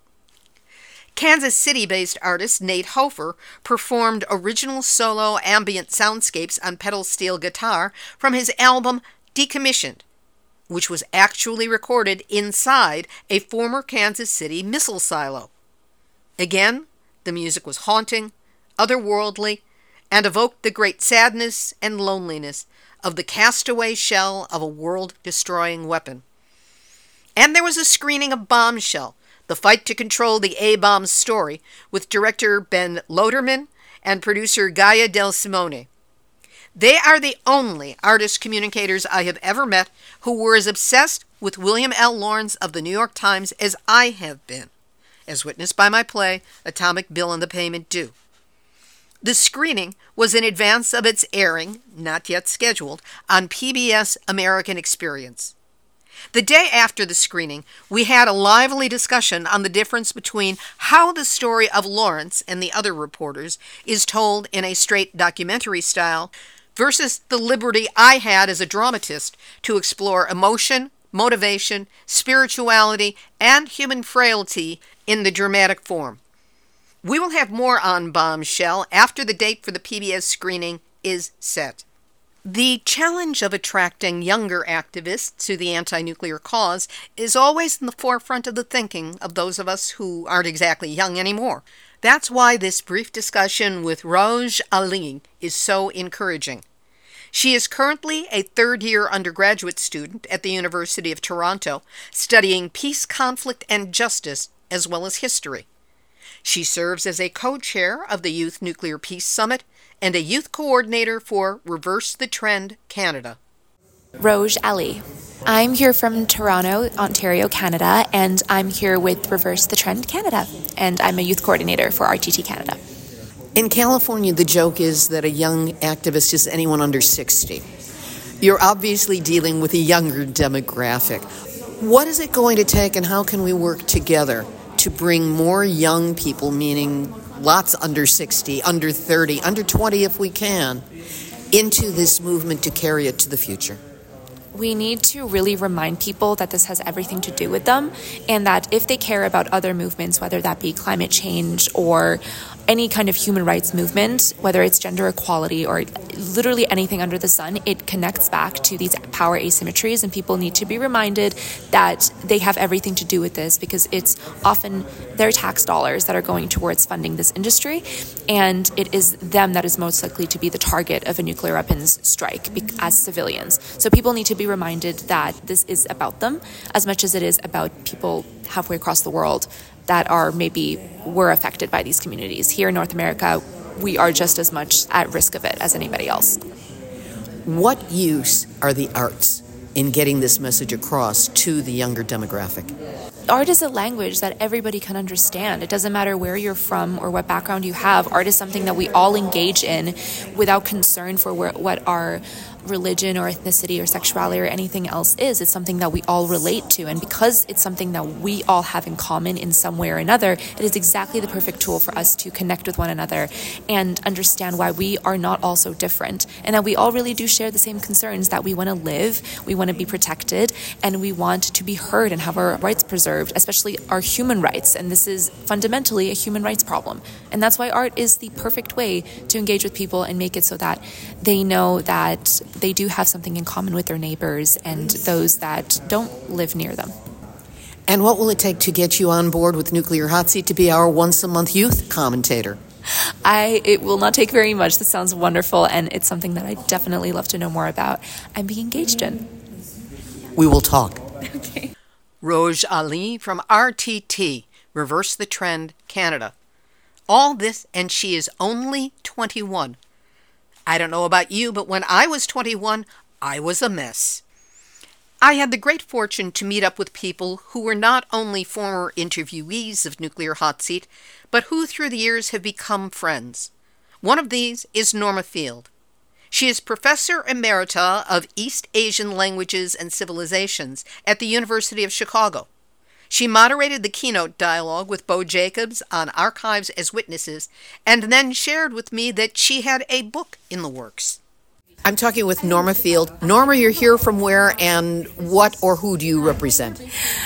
[SPEAKER 1] Kansas City-based artist Nate Hofer performed original solo ambient soundscapes on pedal steel guitar from his album Decommissioned, which was actually recorded inside a former Kansas City missile silo. Again, the music was haunting, otherworldly, and evoked the great sadness and loneliness of the castaway shell of a world-destroying weapon. And there was a screening of Bombshell, the fight to control the A-bomb story, with director Ben Loderman and producer Gaia Del Simone. They are the only artist communicators I have ever met who were as obsessed with William L. Lawrence of the New York Times as I have been, as witnessed by my play, Atomic Bill and the Payment Due. The screening was in advance of its airing, not yet scheduled, on PBS American Experience. The day after the screening, we had a lively discussion on the difference between how the story of Lawrence and the other reporters is told in a straight documentary style versus the liberty I had as a dramatist to explore emotion, motivation, spirituality, and human frailty in the dramatic form. We will have more on Bombshell after the date for the PBS screening is set. The challenge of attracting younger activists to the anti-nuclear cause is always in the forefront of the thinking of those of us who aren't exactly young anymore. That's why this brief discussion with Roj Ali is so encouraging. She is currently a third-year undergraduate student at the University of Toronto, studying peace, conflict, and justice, as well as history. She serves as a co-chair of the Youth Nuclear Peace Summit and a youth coordinator for Reverse the Trend Canada.
[SPEAKER 17] Roj Ali. I'm here from Toronto, Ontario, Canada, and I'm here with Reverse the Trend Canada, and I'm a youth coordinator for RTT Canada.
[SPEAKER 1] In California, the joke is that a young activist is anyone under 60. You're obviously dealing with a younger demographic. What is it going to take, and how can we work together to bring more young people, meaning lots under 60, under 30, under 20 if we can, into this movement to carry it to the future?
[SPEAKER 17] We need to really remind people that this has everything to do with them, and that if they care about other movements, whether that be climate change or any kind of human rights movement, whether it's gender equality or literally anything under the sun, it connects back to these power asymmetries, and people need to be reminded that they have everything to do with this, because it's often their tax dollars that are going towards funding this industry, and it is them that is most likely to be the target of a nuclear weapons strike as civilians. So people need to be reminded that this is about them as much as it is about people halfway across the world that were affected by these communities. Here in North America, we are just as much at risk of it as anybody else.
[SPEAKER 1] What use are the arts in getting this message across to the younger demographic?
[SPEAKER 17] Art is a language that everybody can understand. It doesn't matter where you're from or what background you have. Art is something that we all engage in without concern for what our religion or ethnicity or sexuality or anything else is. It's something that we all relate to, and because it's something that we all have in common in some way or another, it is exactly the perfect tool for us to connect with one another and understand why we are not all so different, and that we all really do share the same concerns, that we want to live, we want to be protected, and we want to be heard and have our rights preserved, especially our human rights, and this is fundamentally a human rights problem. And that's why art is the perfect way to engage with people and make it so that they know that they do have something in common with their neighbors and those that don't live near them.
[SPEAKER 1] And what will it take to get you on board with Nuclear Hot Seat to be our once-a-month youth commentator?
[SPEAKER 17] It will not take very much. This sounds wonderful, and it's something that I definitely love to know more about and be engaged in.
[SPEAKER 1] We will talk.
[SPEAKER 17] Okay.
[SPEAKER 1] Roj Ali from RTT, Reverse the Trend Canada. All this, and she is only 21. I don't know about you, but when I was 21, I was a mess. I had the great fortune to meet up with people who were not only former interviewees of Nuclear Hot Seat, but who through the years have become friends. One of these is Norma Field. She is Professor Emerita of East Asian Languages and Civilizations at the University of Chicago. She moderated the keynote dialogue with Bo Jacobs on Archives as Witnesses, and then shared with me that she had a book in the works. I'm talking with Norma Field. Norma, you're here from where, and what or who do you represent?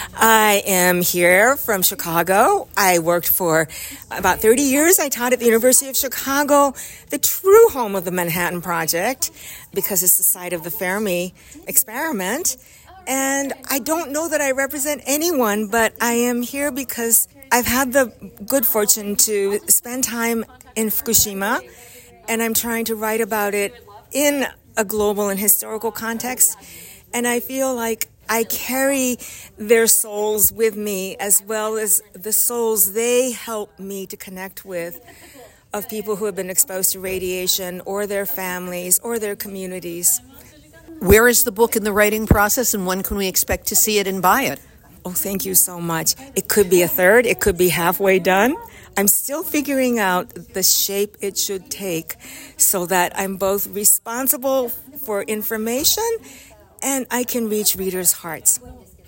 [SPEAKER 18] I am here from Chicago. I worked for about 30 years. I taught at the University of Chicago, the true home of the Manhattan Project, because it's the site of the Fermi experiment. And I don't know that I represent anyone, but I am here because I've had the good fortune to spend time in Fukushima, and I'm trying to write about it in a global and historical context. And I feel like I carry their souls with me, as well as the souls they help me to connect with, of people who have been exposed to radiation, or their families, or their communities.
[SPEAKER 1] Where is the book in the writing process, and when can we expect to see it and buy it?
[SPEAKER 18] Oh, thank you so much. It could be a third. It could be halfway done. I'm still figuring out the shape it should take so that I'm both responsible for information and I can reach readers' hearts.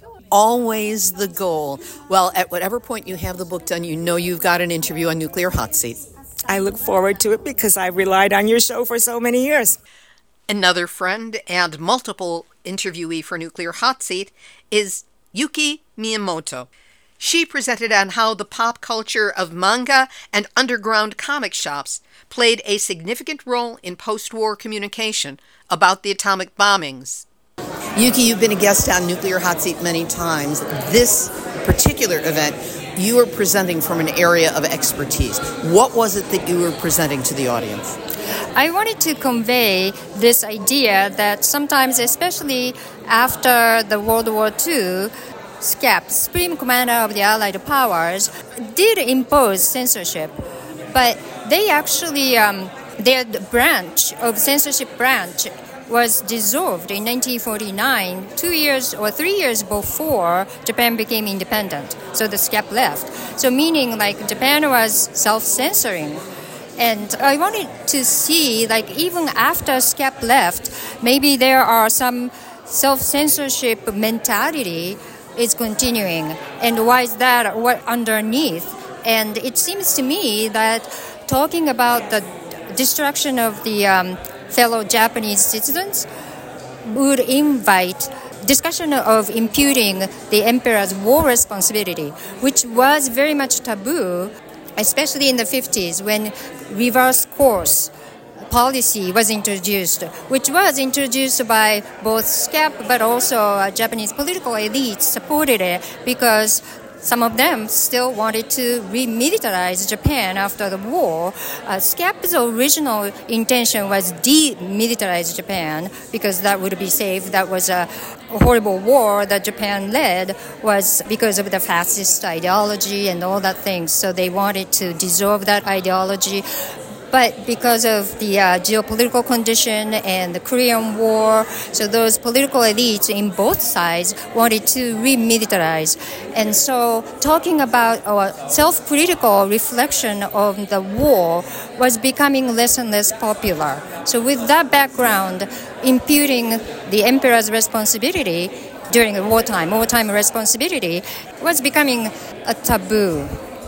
[SPEAKER 1] Always the goal. Well, at whatever point you have the book done, you know you've got an interview on Nuclear Hot Seat.
[SPEAKER 18] I look forward to it because I relied on your show for so many years.
[SPEAKER 1] Another friend and multiple interviewee for Nuclear Hot Seat is Yuki Miyamoto. She presented on how the pop culture of manga and underground comic shops played a significant role in post-war communication about the atomic bombings. Yuki, you've been a guest on Nuclear Hot Seat many times. This particular event, you were presenting from an area of expertise. What was it that you were presenting to the audience?
[SPEAKER 19] I wanted to convey this idea that sometimes, especially after the World War II, SCAP, Supreme Commander of the Allied Powers, did impose censorship, but they actually, their branch of censorship branch was dissolved in 1949, 2 years or 3 years before Japan became independent. So the SCAP left. So meaning like Japan was self-censoring. And I wanted to see, like, even after SCAP left, maybe there are some self-censorship mentality is continuing. And why is that? What underneath? And it seems to me that talking about the destruction of the fellow Japanese citizens would invite discussion of imputing the emperor's war responsibility, which was very much taboo, especially in the 50s when reverse course policy was introduced, which was introduced by both SCAP but also Japanese political elites supported it because some of them still wanted to remilitarize Japan after the war. SCAP's original intention was demilitarize Japan because that would be safe. That was a horrible war that Japan led was because of the fascist ideology and all that things. So they wanted to dissolve that ideology. But because of the geopolitical condition and the Korean War, so those political elites in both sides wanted to remilitarize. And so talking about a self-critical reflection of the war was becoming less and less popular. So with that background, imputing the emperor's responsibility during the wartime responsibility was becoming a taboo,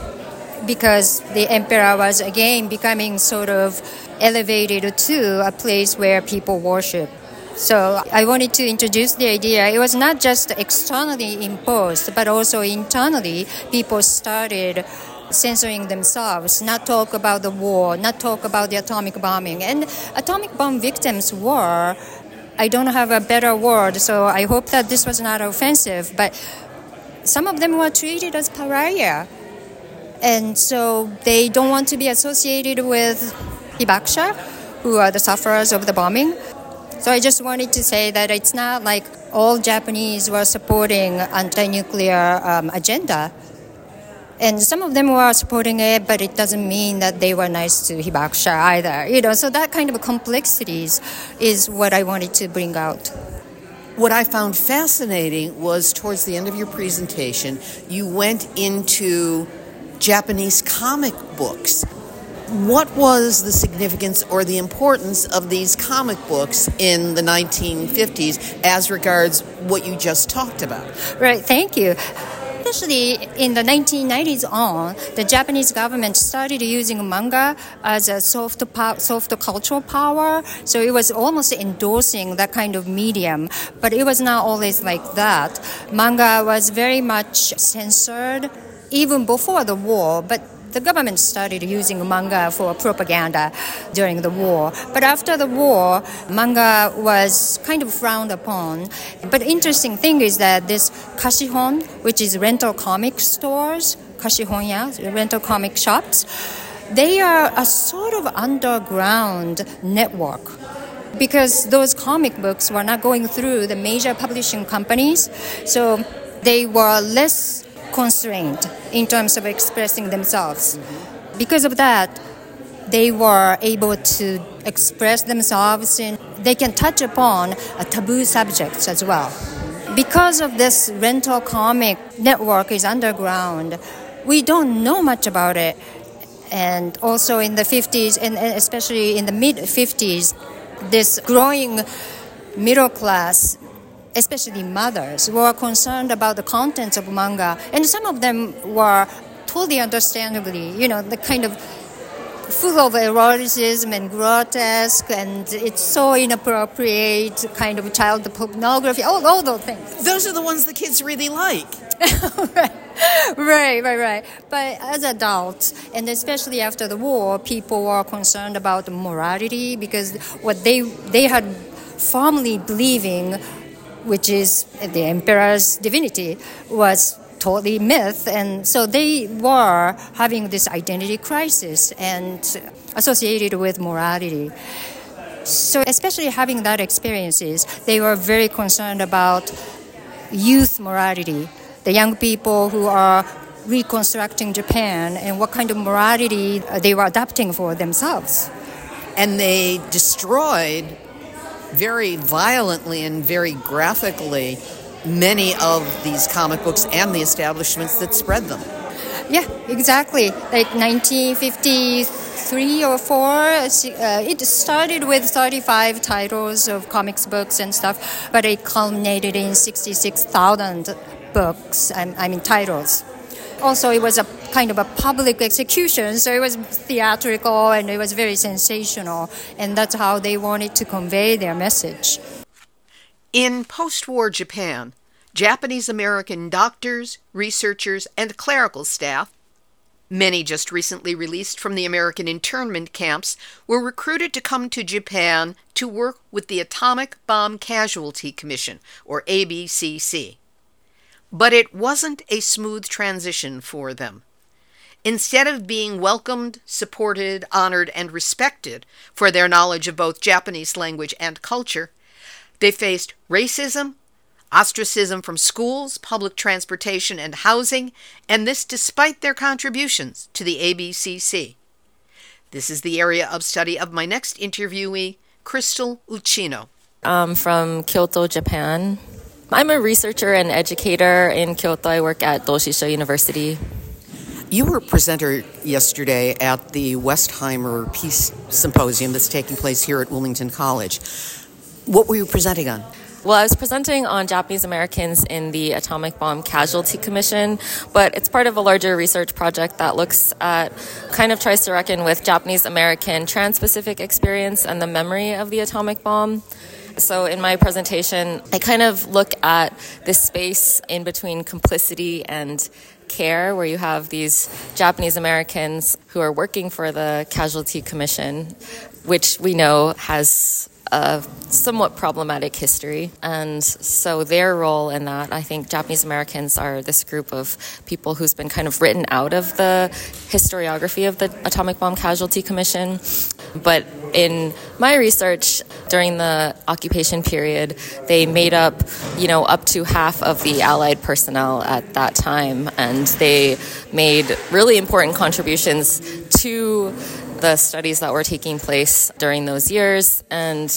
[SPEAKER 19] because the emperor was again becoming sort of elevated to a place where people worship. So I wanted to introduce the idea. It was not just externally imposed, but also internally people started censoring themselves, not talk about the war, not talk about the atomic bombing. And atomic bomb victims were, I don't have a better word, so I hope that this was not offensive, but some of them were treated as pariah. And so they don't want to be associated with hibakusha, who are the sufferers of the bombing. So I just wanted to say that it's not like all Japanese were supporting anti-nuclear agenda. And some of them were supporting it, but it doesn't mean that they were nice to hibakusha either. So that kind of complexities is what I wanted to bring out.
[SPEAKER 1] What I found fascinating was towards the end of your presentation, you went into Japanese comic books. What was the significance or the importance of these comic books in the 1950s as regards what you just talked about?
[SPEAKER 19] Right, thank you. Especially in the 1990s on, the Japanese government started using manga as a soft cultural power. So it was almost endorsing that kind of medium. But it was not always like that. Manga was very much censored even before the war, but the government started using manga for propaganda during the war. But after the war, manga was kind of frowned upon. But interesting thing is that this kashihon, which is rental comic stores, kashihonya, rental comic shops, they are a sort of underground network, because those comic books were not going through the major publishing companies, so they were less constrained in terms of expressing themselves. Because of that, they were able to express themselves and they can touch upon taboo subjects as well. Because of this rental comic network is underground, we don't know much about it. And also in the 50s, and especially in the mid-50s, this growing middle class, especially mothers, were concerned about the contents of manga. And some of them were totally understandably, the kind of full of eroticism and grotesque, and it's so inappropriate, kind of child pornography, all those things.
[SPEAKER 1] Those are the ones the kids really like.
[SPEAKER 19] Right. But as adults, and especially after the war, people were concerned about morality, because what they had firmly believing, which is the emperor's divinity, was totally myth. And so they were having this identity crisis and associated with morality. So especially having that experiences, they were very concerned about youth morality, the young people who are reconstructing Japan and what kind of morality they were adopting for themselves.
[SPEAKER 1] And they destroyed very violently and very graphically many of these comic books and the establishments that spread them.
[SPEAKER 19] Yeah, exactly. Like 1953 or 4, it started with 35 titles of comics books and stuff, but it culminated in 66,000 books, titles. Also, it was a kind of a public execution, so it was theatrical and it was very sensational, and that's how they wanted to convey their message.
[SPEAKER 1] In post-war Japan, Japanese-American doctors, researchers, and clerical staff, many just recently released from the American internment camps, were recruited to come to Japan to work with the Atomic Bomb Casualty Commission, or ABCC. But it wasn't a smooth transition for them. Instead of being welcomed, supported, honored, and respected for their knowledge of both Japanese language and culture, they faced racism, ostracism from schools, public transportation, and housing, and this despite their contributions to the ABCC. This is the area of study of my next interviewee, Crystal Uchino.
[SPEAKER 20] I'm from Kyoto, Japan. I'm a researcher and educator in Kyoto. I work at Doshisho University.
[SPEAKER 1] You were a presenter yesterday at the Westheimer Peace Symposium that's taking place here at Wilmington College. What were you presenting on?
[SPEAKER 20] Well, I was presenting on Japanese Americans in the Atomic Bomb Casualty Commission, but it's part of a larger research project that looks at, tries to reckon with Japanese American trans-Pacific experience and the memory of the atomic bomb. So in my presentation, I kind of look at this space in between complicity and care, where you have these Japanese Americans who are working for the Casualty Commission, which we know has a somewhat problematic history. And so their role in that, I think Japanese Americans are this group of people who's been kind of written out of the historiography of the Atomic Bomb Casualty Commission. But in my research, during the occupation period, they made up, up to half of the Allied personnel at that time. And they made really important contributions to the studies that were taking place during those years, and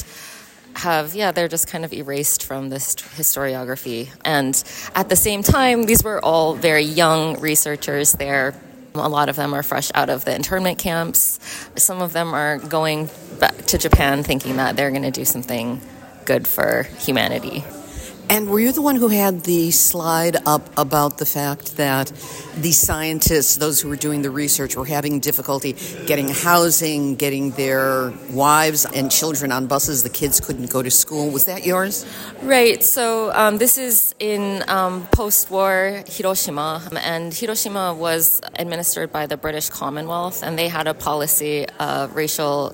[SPEAKER 20] they're just kind of erased from this historiography. And at the same time, these were all very young researchers there. A lot of them are fresh out of the internment camps. Some of them are going back to Japan thinking that they're going to do something good for humanity.
[SPEAKER 1] And were you the one who had the slide up about the fact that the scientists, those who were doing the research, were having difficulty getting housing, getting their wives and children on buses? The kids couldn't go to school. Was that yours?
[SPEAKER 20] Right. So this is in post-war Hiroshima, and Hiroshima was administered by the British Commonwealth, and they had a policy of racial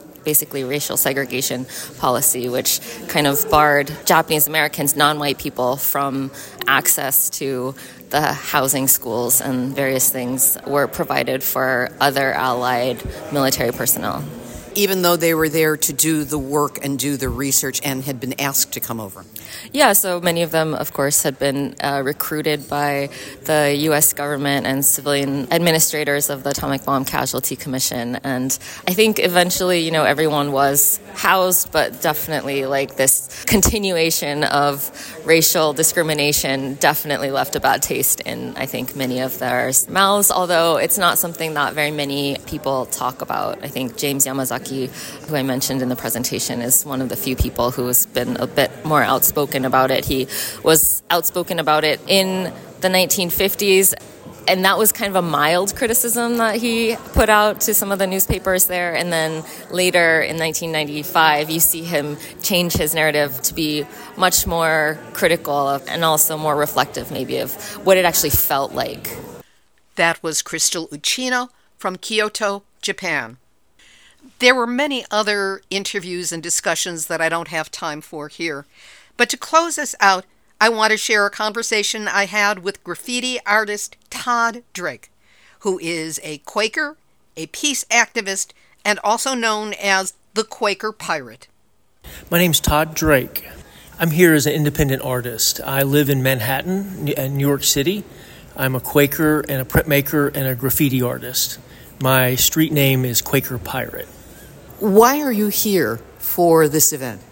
[SPEAKER 20] segregation policy, which kind of barred Japanese Americans, non-white people, from access to the housing, schools, and various things were provided for other Allied military personnel.
[SPEAKER 1] Even though they were there to do the work and do the research and had been asked to come over?
[SPEAKER 20] Yeah, so many of them, of course, had been recruited by the U.S. government and civilian administrators of the Atomic Bomb Casualty Commission. And I think eventually, everyone was housed, but definitely this continuation of racial discrimination definitely left a bad taste in, I think, many of their mouths, although it's not something that very many people talk about. I think James Yamazaki, who I mentioned in the presentation, is one of the few people who has been a bit more outspoken about it. He was outspoken about it in the 1950s, and that was kind of a mild criticism that he put out to some of the newspapers there. And then later in 1995, you see him change his narrative to be much more critical and also more reflective maybe of what it actually felt like.
[SPEAKER 1] That was Crystal Uchino from Kyoto, Japan. There were many other interviews and discussions that I don't have time for here. But to close us out, I want to share a conversation I had with graffiti artist Todd Drake, who is a Quaker, a peace activist, and also known as the Quaker Pirate.
[SPEAKER 2] My name's Todd Drake. I'm here as an independent artist. I live in Manhattan, New York City. I'm a Quaker and a printmaker and a graffiti artist. My street name is Quaker Pirate.
[SPEAKER 1] Why are you here for this event?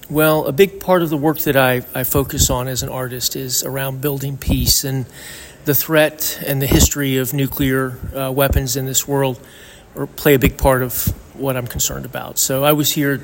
[SPEAKER 2] Well, a big part of the work that I focus on as an artist is around building peace, and the threat and the history of nuclear weapons in this world play a big part of what I'm concerned about. So I was here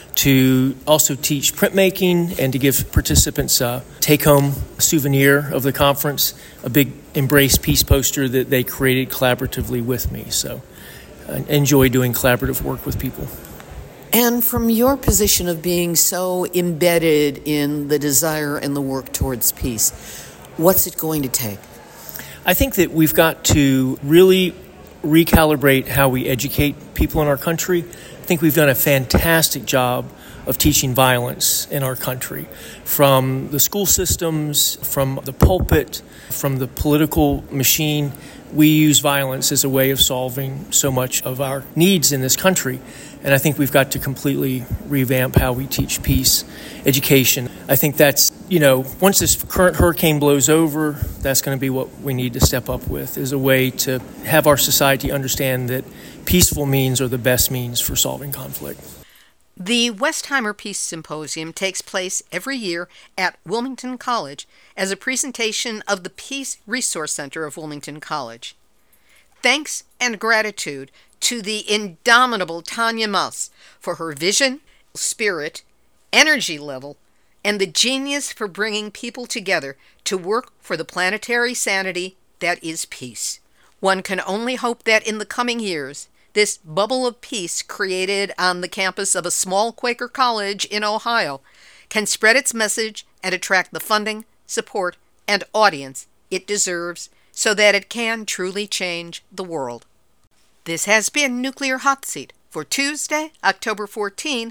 [SPEAKER 2] to also teach printmaking and to give participants a take-home souvenir of the conference, a big Embrace Peace poster that they created collaboratively with me. So I enjoy doing collaborative work with people.
[SPEAKER 1] And from your position of being so embedded in the desire and the work towards peace, what's it going to take?
[SPEAKER 2] I think that we've got to really recalibrate how we educate people in our country. I think we've done a fantastic job of teaching violence in our country, from the school systems, from the pulpit, from the political machine. We use violence as a way of solving so much of our needs in this country. And I think we've got to completely revamp how we teach peace, education. I think that's, once this current hurricane blows over, that's going to be what we need to step up with, is a way to have our society understand that peaceful means are the best means for solving conflict.
[SPEAKER 1] The Westheimer Peace Symposium takes place every year at Wilmington College as a presentation of the Peace Resource Center of Wilmington College. Thanks and gratitude to the indomitable Tanya Muss for her vision, spirit, energy level, and the genius for bringing people together to work for the planetary sanity that is peace. One can only hope that in the coming years, this bubble of peace created on the campus of a small Quaker college in Ohio can spread its message and attract the funding, support, and audience it deserves so that it can truly change the world. This has been Nuclear Hot Seat for Tuesday, October 14,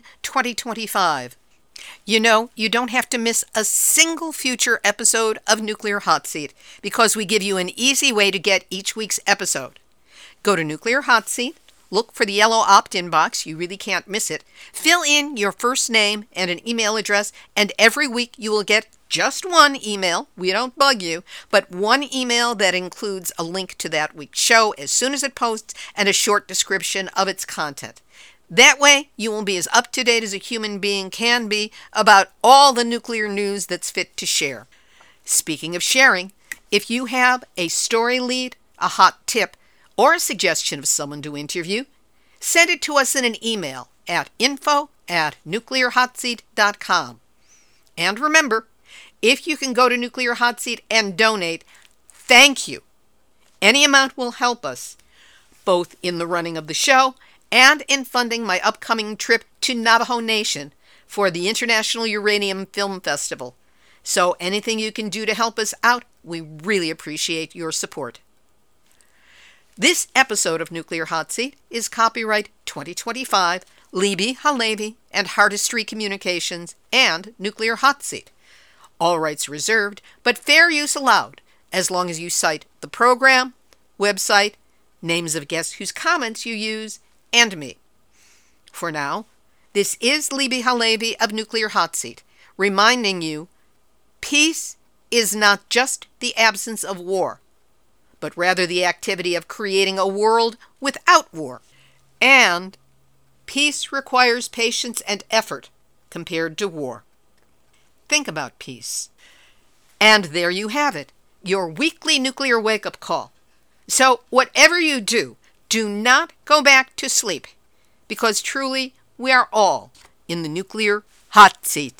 [SPEAKER 1] 2025. You don't have to miss a single future episode of Nuclear Hot Seat because we give you an easy way to get each week's episode. Go to Nuclear Hot Seat, look for the yellow opt-in box, you really can't miss it, fill in your first name and an email address, and every week you will get just one email, we don't bug you, but one email that includes a link to that week's show as soon as it posts and a short description of its content. That way, you will be as up-to-date as a human being can be about all the nuclear news that's fit to share. Speaking of sharing, if you have a story lead, a hot tip, or a suggestion of someone to interview, send it to us in an email at info@nuclearhotseat.com. And remember, if you can go to Nuclear Hot Seat and donate, thank you. Any amount will help us, both in the running of the show and in funding my upcoming trip to Navajo Nation for the International Uranium Film Festival. So anything you can do to help us out, we really appreciate your support. This episode of Nuclear Hot Seat is copyright 2025, Libby Halevi and Heartistry Communications and Nuclear Hot Seat. All rights reserved, but fair use allowed, as long as you cite the program, website, names of guests whose comments you use, and me. For now, this is Libby Halevi of Nuclear Hot Seat, reminding you, peace is not just the absence of war, but rather the activity of creating a world without war. And peace requires patience and effort compared to war. Think about peace. And there you have it, your weekly nuclear wake-up call. So whatever you do, do not go back to sleep, because truly we are all in the nuclear hot seat.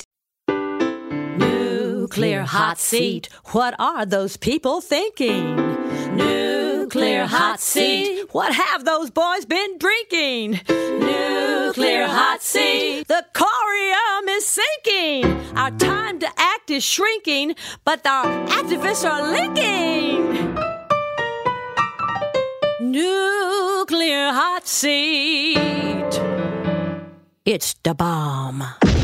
[SPEAKER 3] Nuclear hot seat. What are those people thinking? Nuclear hot seat. What have those boys been drinking? Nuclear hot seat. The corium is sinking. Our time to act is shrinking, but our activists are linking. Nuclear hot seat. It's the bomb.